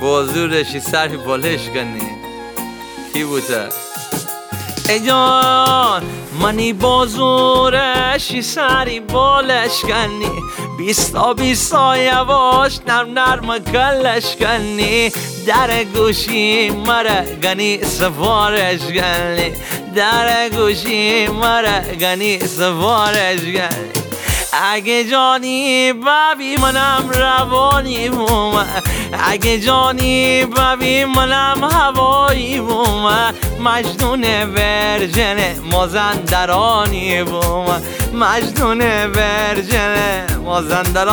بازورشی سری بالش کنی کی بوده ای جان منی بازورشی سری بالش کنی بیستا بیستا یواش نرم نرم کلش کنی در گوشی مرا گنی سفارش کنی در گوشی مرا گنی سفارش کنی اگه جانی ببی منم روانی بوم اگه جانی ببی منم هوایی بوم مجنون ورژن مازندرانی بوم مجنون ورژن مازندرانی